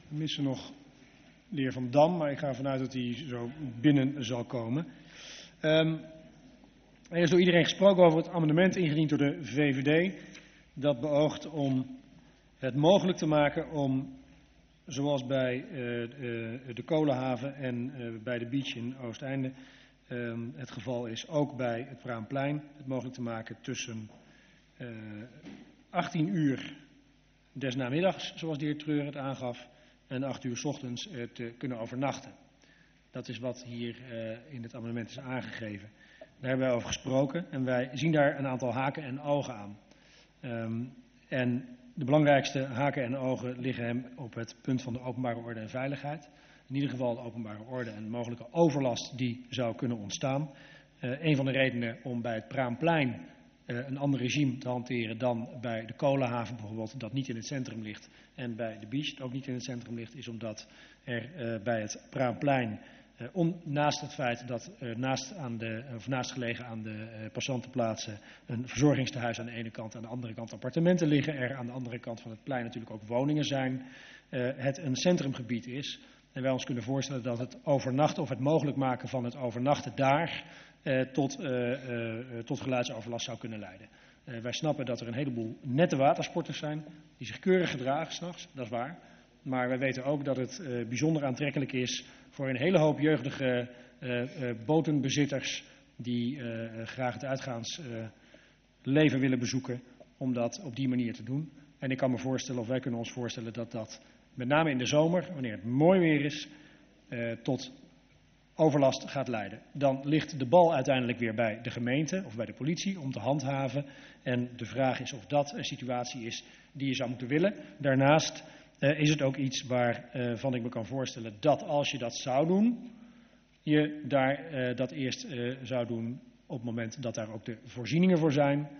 We missen nog de heer Van Dam, maar ik ga ervan uit dat hij zo binnen zal komen. Er is door iedereen gesproken over het amendement ingediend door de VVD. Dat beoogt om het mogelijk te maken om, zoals bij de kolenhaven en bij de beach in Oosteinde het geval is, ook bij het Praanplein, het mogelijk te maken tussen 18 uur des namiddags, zoals de heer Treur het aangaf, en 8 uur 's ochtends te kunnen overnachten. Dat is wat hier in het amendement is aangegeven. Daar hebben wij over gesproken en wij zien daar een aantal haken en ogen aan. En de belangrijkste haken en ogen liggen hem op het punt van de openbare orde en veiligheid. In ieder geval de openbare orde en mogelijke overlast die zou kunnen ontstaan. Een van de redenen om bij het Praanplein een ander regime te hanteren dan bij de kolenhaven bijvoorbeeld, dat niet in het centrum ligt, en bij de beach, dat ook niet in het centrum ligt, is omdat er bij het Praanplein, naast het feit dat naast gelegen aan de passantenplaatsen een verzorgingstehuis aan de ene kant, aan de andere kant appartementen liggen, er aan de andere kant van het plein natuurlijk ook woningen zijn, het een centrumgebied is. En wij ons kunnen voorstellen dat het overnachten of het mogelijk maken van het overnachten daar tot geluidsoverlast zou kunnen leiden. Wij snappen dat er een heleboel nette watersporters zijn die zich keurig gedragen 's nachts, dat is waar. Maar wij weten ook dat het bijzonder aantrekkelijk is voor een hele hoop jeugdige botenbezitters die graag het uitgaansleven willen bezoeken, om dat op die manier te doen. En ik kan me voorstellen, of wij kunnen ons voorstellen, dat dat met name in de zomer, wanneer het mooi weer is, tot overlast gaat leiden. Dan ligt de bal uiteindelijk weer bij de gemeente of bij de politie om te handhaven. En de vraag is of dat een situatie is die je zou moeten willen. Daarnaast is het ook iets waarvan ik me kan voorstellen dat als je dat zou doen, je daar dat eerst zou doen op het moment dat daar ook de voorzieningen voor zijn.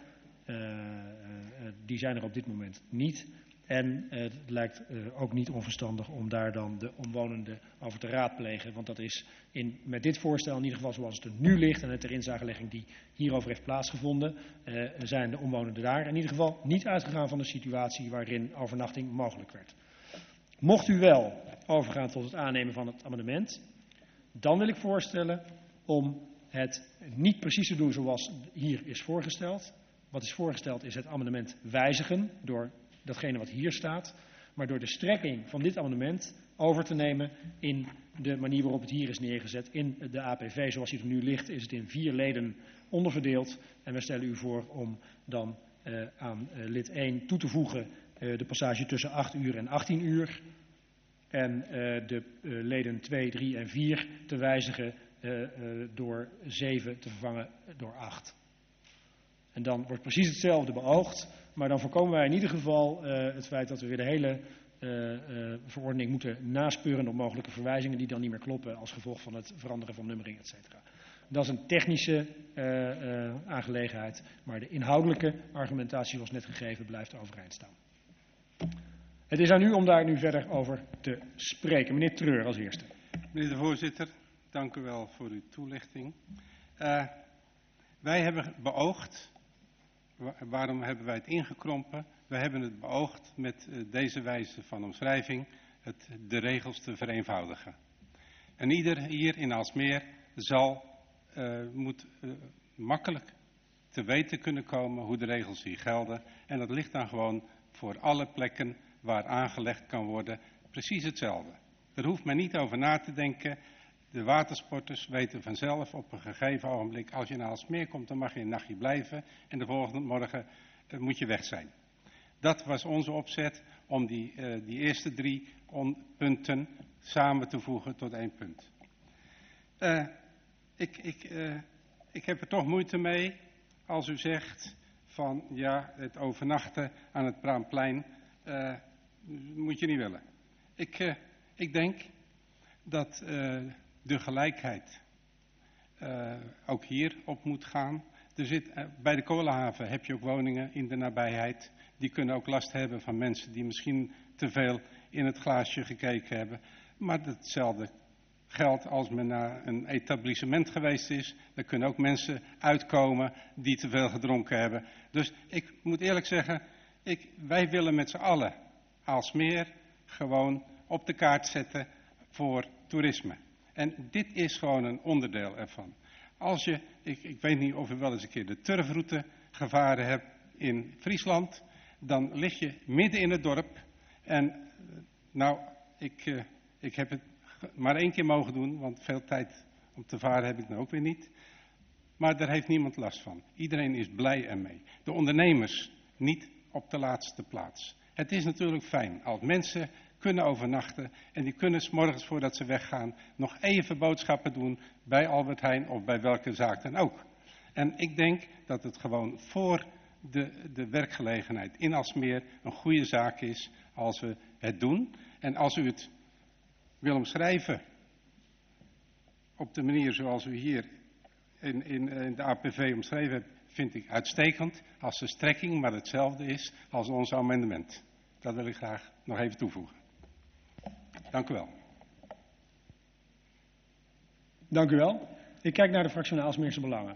Die zijn er op dit moment niet. En het lijkt ook niet onverstandig om daar dan de omwonenden over te raadplegen. Want dat is met dit voorstel, in ieder geval zoals het er nu ligt en de ter inzagelegging die hierover heeft plaatsgevonden, zijn de omwonenden daar in ieder geval niet uitgegaan van de situatie waarin overnachting mogelijk werd. Mocht u wel overgaan tot het aannemen van het amendement, dan wil ik voorstellen om het niet precies te doen zoals hier is voorgesteld. Wat is voorgesteld is het amendement wijzigen door datgene wat hier staat, maar door de strekking van dit amendement over te nemen in de manier waarop het hier is neergezet. In de APV zoals die er nu ligt is het in 4 leden onderverdeeld en we stellen u voor om dan aan lid 1 toe te voegen de passage tussen 8 uur en 18 uur en de leden 2, 3 en 4 te wijzigen door 7 te vervangen door 8. En dan wordt precies hetzelfde beoogd, maar dan voorkomen wij in ieder geval het feit dat we weer de hele verordening moeten naspeuren op mogelijke verwijzingen die dan niet meer kloppen als gevolg van het veranderen van nummering, etc. Dat is een technische aangelegenheid, maar de inhoudelijke argumentatie zoals net gegeven blijft overeind staan. Het is aan u om daar nu verder over te spreken. Meneer Treur als eerste. Meneer de voorzitter, dank u wel voor uw toelichting. Wij hebben beoogd, waarom hebben wij het ingekrompen? Wij hebben het beoogd met deze wijze van omschrijving de regels te vereenvoudigen. En ieder hier in Aalsmeer moet makkelijk te weten kunnen komen hoe de regels hier gelden. En dat ligt dan gewoon voor alle plekken waar aangelegd kan worden precies hetzelfde. Er hoeft men niet over na te denken. De watersporters weten vanzelf op een gegeven ogenblik, als je naar Aalsmeer komt, dan mag je een nachtje blijven en de volgende morgen moet je weg zijn. Dat was onze opzet om die eerste 3 punten samen te voegen tot 1 punt. Ik heb er toch moeite mee als u zegt van ja, het overnachten aan het Praanplein moet je niet willen. Ik denk dat de gelijkheid ook hier op moet gaan. Bij de kolenhaven heb je ook woningen in de nabijheid. Die kunnen ook last hebben van mensen die misschien te veel in het glaasje gekeken hebben. Maar hetzelfde geldt als men naar een etablissement geweest is. Dan kunnen ook mensen uitkomen die te veel gedronken hebben. Dus ik moet eerlijk zeggen, wij willen met z'n allen Aalsmeer gewoon op de kaart zetten voor toerisme. En dit is gewoon een onderdeel ervan. Als je, ik weet niet of u wel eens een keer de turfroute gevaren hebt in Friesland, dan lig je midden in het dorp. En nou, ik heb het maar 1 keer mogen doen, want veel tijd om te varen heb ik nou ook weer niet. Maar daar heeft niemand last van. Iedereen is blij ermee. De ondernemers niet op de laatste plaats. Het is natuurlijk fijn als mensen kunnen overnachten en die kunnen 's morgens voordat ze weggaan nog even boodschappen doen bij Albert Heijn of bij welke zaak dan ook. En ik denk dat het gewoon voor de werkgelegenheid in Aalsmeer een goede zaak is als we het doen. En als u het wil omschrijven op de manier zoals u hier in de APV omschreven hebt, vind ik uitstekend als de strekking maar hetzelfde is als ons amendement. Dat wil ik graag nog even toevoegen. Dank u wel. Dank u wel. Ik kijk naar de fractie van de Aalsmeerse Belangen.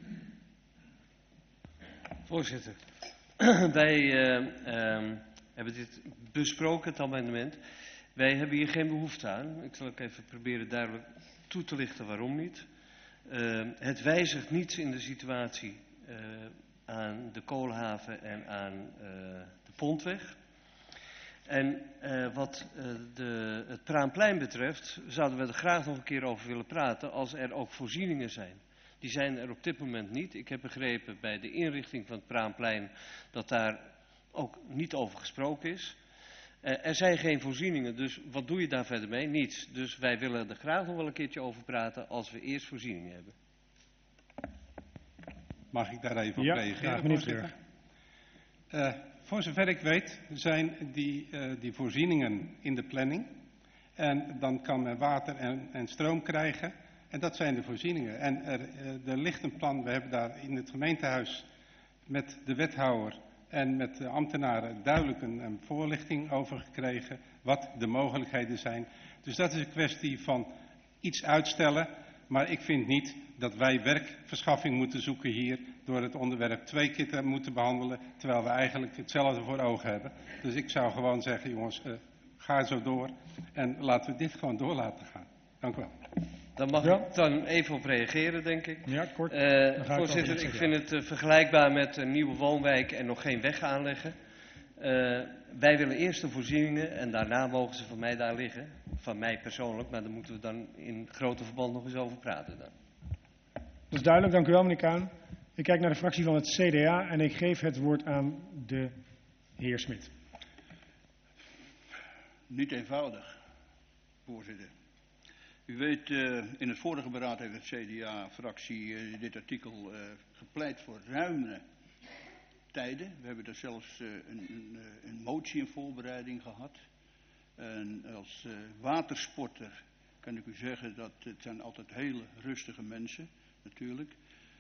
Voorzitter, wij hebben dit besproken, het amendement. Wij hebben hier geen behoefte aan. Ik zal ook even proberen duidelijk toe te lichten waarom niet. Het wijzigt niets in de situatie aan de Koolhaven en aan de Pontweg. En wat het Praanplein betreft, zouden we er graag nog een keer over willen praten als er ook voorzieningen zijn. Die zijn er op dit moment niet. Ik heb begrepen bij de inrichting van het Praanplein dat daar ook niet over gesproken is. Er zijn geen voorzieningen, dus wat doe je daar verder mee? Niets. Dus wij willen er graag nog wel een keertje over praten als we eerst voorzieningen hebben. Mag ik daar even op Ja, reageren, graag, meneer voorzitter? Voor zover ik weet zijn die voorzieningen in de planning. En dan kan men water en stroom krijgen. En dat zijn de voorzieningen. En er ligt een plan, we hebben daar in het gemeentehuis met de wethouder en met de ambtenaren duidelijk een voorlichting over gekregen wat de mogelijkheden zijn. Dus dat is een kwestie van iets uitstellen. Maar ik vind niet dat wij werkverschaffing moeten zoeken hier door het onderwerp 2 keer te moeten behandelen, terwijl we eigenlijk hetzelfde voor ogen hebben. Dus ik zou gewoon zeggen, jongens, ga zo door en laten we dit gewoon door laten gaan. Dank u wel. Daar mag ik dan even op reageren, denk ik. Ja, kort. Voorzitter, ik vind het vergelijkbaar met een nieuwe woonwijk en nog geen weg aanleggen. Wij willen eerst de voorzieningen en daarna mogen ze van mij daar liggen. Van mij persoonlijk, maar daar moeten we dan in grote verband nog eens over praten dan. Dat is duidelijk, dank u wel meneer Kuhn. Ik kijk naar de fractie van het CDA en ik geef het woord aan de heer Smit. Niet eenvoudig, voorzitter. U weet, in het vorige beraad heeft het CDA-fractie dit artikel gepleit voor ruime tijden. We hebben er zelfs een motie in voorbereiding gehad. En als watersporter kan ik u zeggen dat het zijn altijd hele rustige mensen, natuurlijk.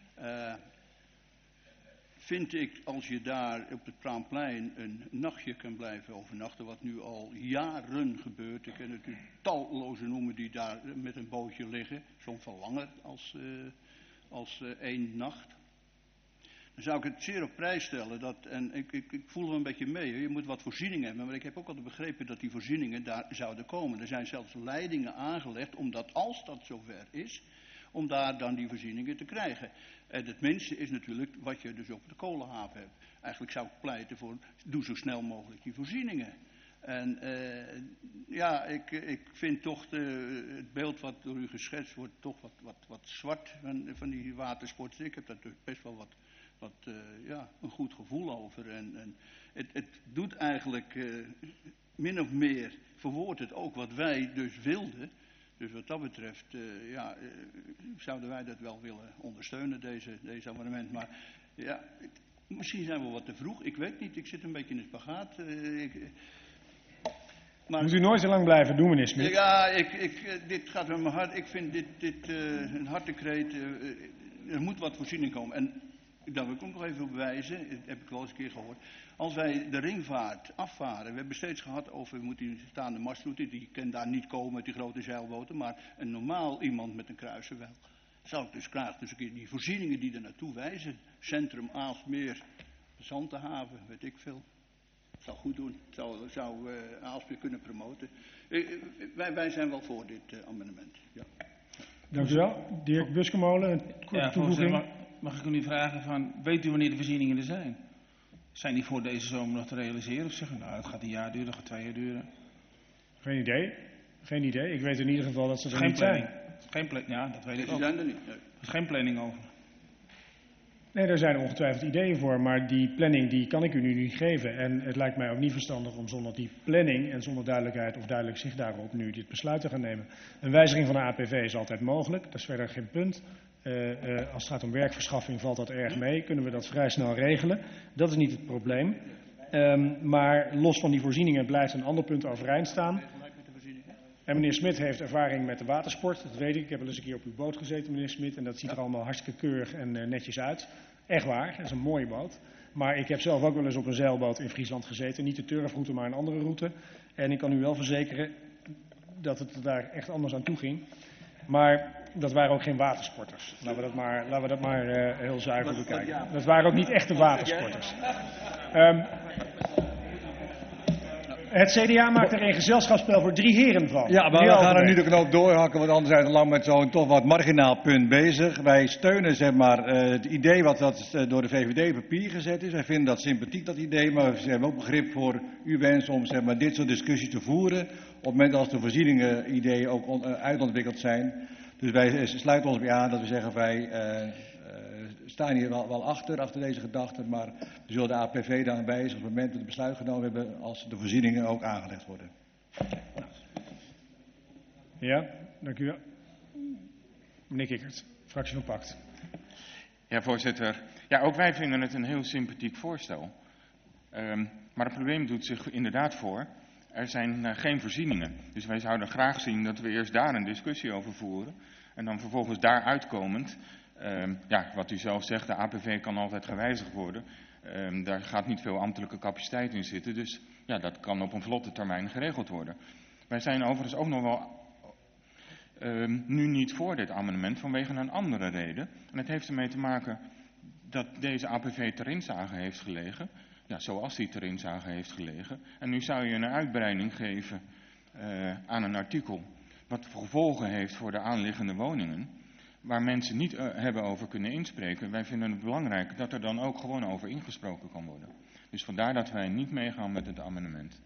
Vind ik, als je daar op het Praanplein een nachtje kan blijven overnachten, wat nu al jaren gebeurt. Ik kan natuurlijk talloze noemen die daar met een bootje liggen, soms wel langer als 1 nacht. Dan zou ik het zeer op prijs stellen, en ik voel er een beetje mee, je moet wat voorzieningen hebben, maar ik heb ook altijd begrepen dat die voorzieningen daar zouden komen. Er zijn zelfs leidingen aangelegd, omdat als dat zover is, om daar dan die voorzieningen te krijgen. En het minste is natuurlijk wat je dus op de kolenhaven hebt. Eigenlijk zou ik pleiten voor, doe zo snel mogelijk die voorzieningen. En ja, ik vind toch het beeld wat door u geschetst wordt toch wat zwart van die watersport. Ik heb daar dus best wel een goed gevoel over. En het doet eigenlijk min of meer, verwoordt het ook wat wij dus wilden. Dus wat dat betreft, zouden wij dat wel willen ondersteunen, deze amendement. Maar ja, misschien zijn we wat te vroeg, ik weet niet, ik zit een beetje in het spagaat. Maar moet u nooit zo lang blijven doen, meneer Smit? Ja, dit gaat met mijn hart. Ik vind dit een hartekreet. Er moet wat voorziening komen. En daar wil ik ook nog even op wijzen, dat heb ik wel eens een keer gehoord. Als wij de ringvaart afvaren, we hebben steeds gehad over, we moeten die staande mastroute, die kan daar niet komen met die grote zeilboten, maar een normaal iemand met een kruiser wel. Zou ik dus graag dus een keer die voorzieningen die er naartoe wijzen. Centrum Aalsmeer, Zantenhaven, weet ik veel. zou goed doen. Zou Aalsmeer kunnen promoten. Wij zijn wel voor dit amendement. Ja. Dank u wel. Dirk Buskemolen, een korte toevoeging. Mag ik u nu vragen weet u wanneer de voorzieningen er zijn? Zijn die voor deze zomer nog te realiseren? Of zeggen het gaat een jaar duren, het gaat 2 jaar duren? Geen idee. Ik weet in ieder geval dat ze er niet zijn. Geen planning, ja, dat weet ik Die ook. zijn er niet. Nee. Er is geen planning over. Nee, daar zijn ongetwijfeld ideeën voor, maar die planning die kan ik u nu niet geven. En het lijkt mij ook niet verstandig om zonder die planning en zonder duidelijkheid of duidelijk zicht daarop nu dit besluit te gaan nemen. Een wijziging van de APV is altijd mogelijk, dat is verder geen punt. Als het gaat om werkverschaffing valt dat erg mee, kunnen we dat vrij snel regelen. Dat is niet het probleem. Maar los van die voorzieningen blijft een ander punt overeind staan. En meneer Smit heeft ervaring met de watersport, dat weet ik. Ik heb wel eens een keer op uw boot gezeten, meneer Smit, en dat ziet er allemaal hartstikke keurig en netjes uit. Echt waar, dat is een mooie boot. Maar ik heb zelf ook wel eens op een zeilboot in Friesland gezeten. Niet de turfroute, maar een andere route. En ik kan u wel verzekeren dat het daar echt anders aan toe ging. Maar dat waren ook geen watersporters. Laten we dat maar heel zuiver bekijken. Dat waren ook niet echte watersporters. Het CDA maakt er een gezelschapsspel voor 3 heren van. Ja, maar we gaan er nu de knoop doorhakken, want anders zijn we lang met zo'n toch wat marginaal punt bezig. Wij steunen zeg maar, het idee wat door de VVD op papier gezet is. Wij vinden dat sympathiek, dat idee, maar we hebben ook begrip voor uw wens om zeg maar, dit soort discussies te voeren. Op het moment als de voorzieningen ideeën ook uitontwikkeld zijn. Dus wij sluiten ons bij aan dat we zeggen wij staan hier wel achter deze gedachten, maar we zullen de APV dan wijzen op het moment dat we het besluit genomen hebben als de voorzieningen ook aangelegd worden. Ja, dank u wel. Meneer Kikkert, fractie van Pact. Ja, voorzitter. Ja, ook wij vinden het een heel sympathiek voorstel. Maar het probleem doet zich inderdaad voor. Er zijn geen voorzieningen. Dus wij zouden graag zien dat we eerst daar een discussie over voeren. En dan vervolgens daar uitkomend, wat u zelf zegt, de APV kan altijd gewijzigd worden. Daar gaat niet veel ambtelijke capaciteit in zitten. Dus ja, dat kan op een vlotte termijn geregeld worden. Wij zijn overigens ook nog wel nu niet voor dit amendement vanwege een andere reden. En het heeft ermee te maken dat deze APV ter inzage heeft gelegen. Ja, zoals die ter inzage heeft gelegen. En nu zou je een uitbreiding geven aan een artikel wat gevolgen heeft voor de aanliggende woningen, waar mensen niet hebben over kunnen inspreken. Wij vinden het belangrijk dat er dan ook gewoon over ingesproken kan worden. Dus vandaar dat wij niet meegaan met het amendement.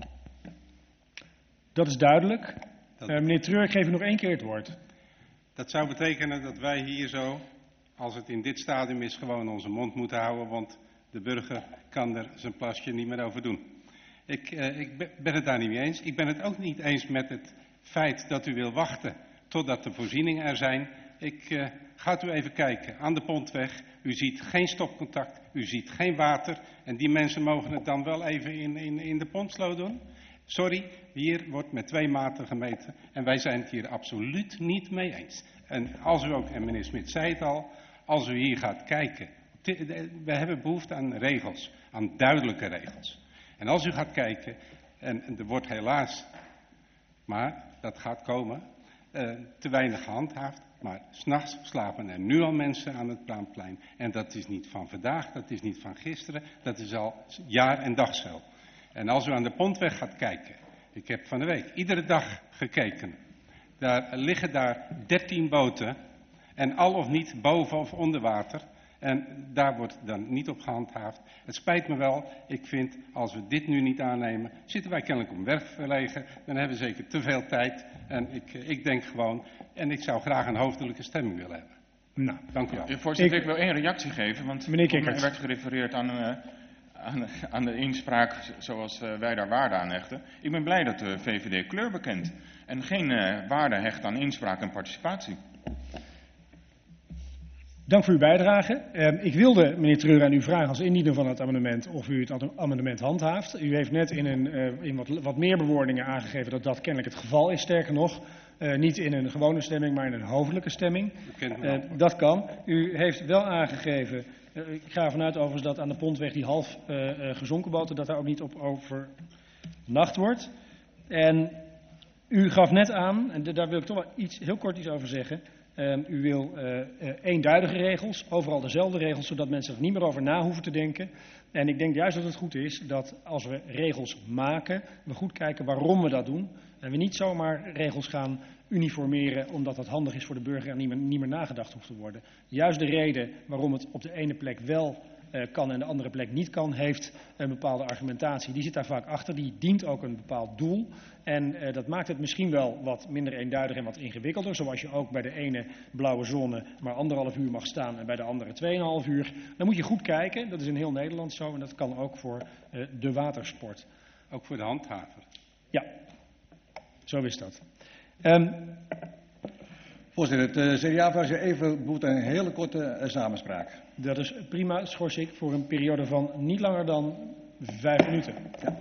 Dat is duidelijk. Meneer Treur, ik geef u nog 1 keer het woord. Dat zou betekenen dat wij hier zo, als het in dit stadium is, gewoon onze mond moeten houden, want de burger kan er zijn plasje niet meer over doen. Ik ben het daar niet mee eens. Ik ben het ook niet eens met het feit dat u wil wachten totdat de voorzieningen er zijn. Gaat u even kijken aan de Pontweg. U ziet geen stopcontact, u ziet geen water. En die mensen mogen het dan wel even in de Pontsloot doen? Sorry, hier wordt met 2 maten gemeten. En wij zijn het hier absoluut niet mee eens. En als u ook, en meneer Smit zei het al, als u hier gaat kijken. We hebben behoefte aan regels, aan duidelijke regels. En als u gaat kijken, en er wordt helaas, maar dat gaat komen, te weinig gehandhaafd. Maar 's nachts slapen er nu al mensen aan het Praanplein. En dat is niet van vandaag, dat is niet van gisteren, dat is al jaar en dag zo. En als u aan de Pontweg gaat kijken, ik heb van de week iedere dag gekeken. Daar liggen daar 13 boten en al of niet boven of onder water. En daar wordt dan niet op gehandhaafd. Het spijt me wel, ik vind als we dit nu niet aannemen, zitten wij kennelijk om werk verlegen. Dan hebben we zeker te veel tijd. En ik denk gewoon, en ik zou graag een hoofdelijke stemming willen hebben. Nou, dank u wel. Voorzitter, ik wil 1 reactie geven, want er werd gerefereerd aan de inspraak zoals wij daar waarde aan hechten. Ik ben blij dat de VVD kleur bekent en geen waarde hecht aan inspraak en participatie. Dank voor uw bijdrage. Ik wilde, meneer Treur, aan u vragen als indiener van het amendement of u het amendement handhaaft. U heeft net in wat meer bewoordingen aangegeven dat dat kennelijk het geval is. Sterker nog, niet in een gewone stemming, maar in een hoofdelijke stemming. Dat kan. U heeft wel aangegeven, ik ga ervan uit overigens dat aan de Pontweg die half gezonken boten, dat daar ook niet op overnacht wordt. En u gaf net aan, en daar wil ik toch wel heel kort iets over zeggen. U wil eenduidige regels, overal dezelfde regels, zodat mensen er niet meer over na hoeven te denken. En ik denk juist dat het goed is dat als we regels maken, we goed kijken waarom we dat doen. En we niet zomaar regels gaan uniformeren omdat dat handig is voor de burger en niet meer nagedacht hoeft te worden. Juist de reden waarom het op de ene plek wel kan en de andere plek niet kan, heeft een bepaalde argumentatie. Die zit daar vaak achter, die dient ook een bepaald doel. En dat maakt het misschien wel wat minder eenduidig en wat ingewikkelder. Zoals je ook bij de ene blauwe zone maar 1,5 uur mag staan en bij de andere 2,5 uur. Dan moet je goed kijken, dat is in heel Nederland zo en dat kan ook voor de watersport. Ook voor de handhaver. Ja, zo is dat. Voorzitter, het CDA-fractie even behoeft aan een hele korte samenspraak. Dat is prima, schors ik, voor een periode van niet langer dan 5 minuten. Ja.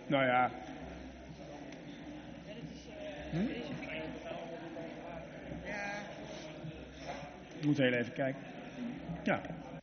Nou ja. Ik moet heel even kijken. Ja.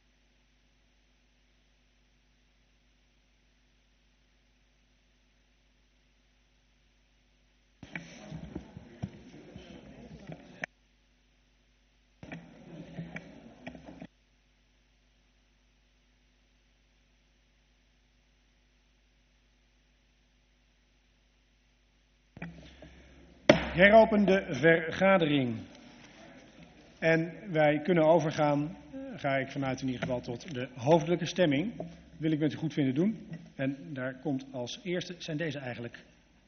Heropen de vergadering. En wij kunnen overgaan, ga ik vanuit in ieder geval, tot de hoofdelijke stemming. Wil ik met u goed vinden doen. En daar komt als eerste, zijn deze eigenlijk.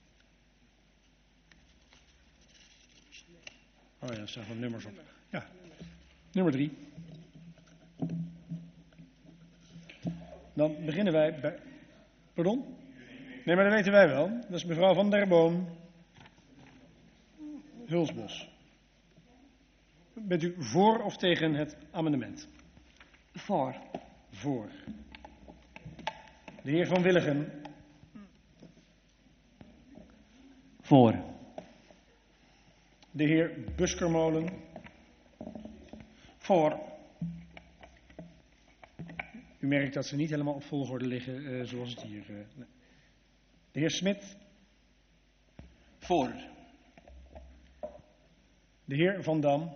Oh ja, er staan gewoon nummers op. Ja, nummer 3. Dan beginnen wij bij. Pardon? Nee, maar dat weten wij wel. Dat is mevrouw Van der Boom. Hulsbos. Bent u voor of tegen het amendement? Voor. Voor. De heer Van Willigen. Voor. De heer Buskermolen. Voor. U merkt dat ze niet helemaal op volgorde liggen zoals het hier. Nee. De heer Smit. Voor. De heer Van Dam.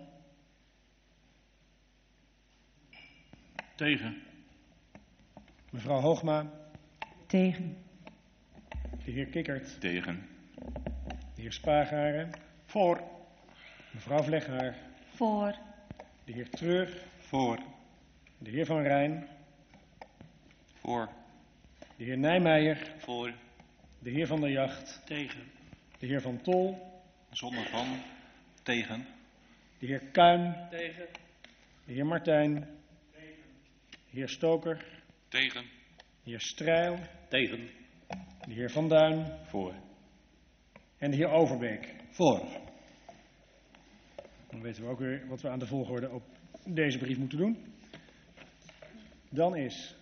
Tegen. Mevrouw Hoogma. Tegen. De heer Kikkert. Tegen. De heer Spaargaren. Voor. Mevrouw Vleghaar. Voor. De heer Treur. Voor. De heer Van Rijn. Voor. De heer Nijmeijer. Voor. De heer Van der Jacht. Tegen. De heer Van Tol. Zonder van. Tegen. De heer Kuhn. Tegen. De heer Martijn. De heer Stoker. Tegen. De heer Strijl. Tegen. De heer Van Duin. Voor. En de heer Overbeek. Voor. Dan weten we ook weer wat we aan de volgorde op deze brief moeten doen. Dan is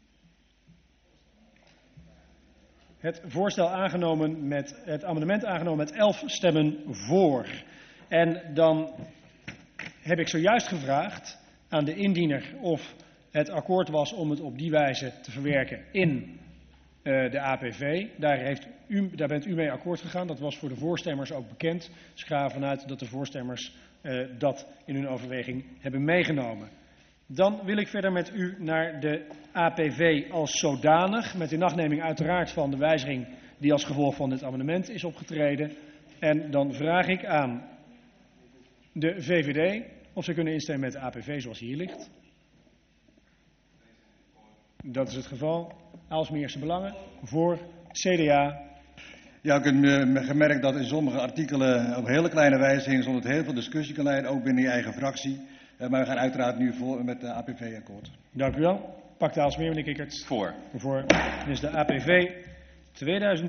het voorstel aangenomen met het amendement aangenomen met 11 stemmen voor. En dan heb ik zojuist gevraagd aan de indiener of het akkoord was om het op die wijze te verwerken in de APV. Daar bent u mee akkoord gegaan. Dat was voor de voorstemmers ook bekend. Dus ik ga ervan uit dat de voorstemmers dat in hun overweging hebben meegenomen. Dan wil ik verder met u naar de APV als zodanig. Met inachtneming uiteraard van de wijziging die als gevolg van dit amendement is opgetreden. En dan vraag ik aan de VVD of ze kunnen instemmen met de APV zoals hier ligt. Dat is het geval. Aalsmeerse Belangen voor CDA. Ja, ik heb gemerkt dat in sommige artikelen op hele kleine wijzigingen zonder heel veel discussie kan leiden, ook binnen je eigen fractie. Maar we gaan uiteraard nu voor met de APV akkoord. Dank u wel. Pak de Aalsmeer, meneer Kikkert. Voor. Voor. Dit is de APV 2000.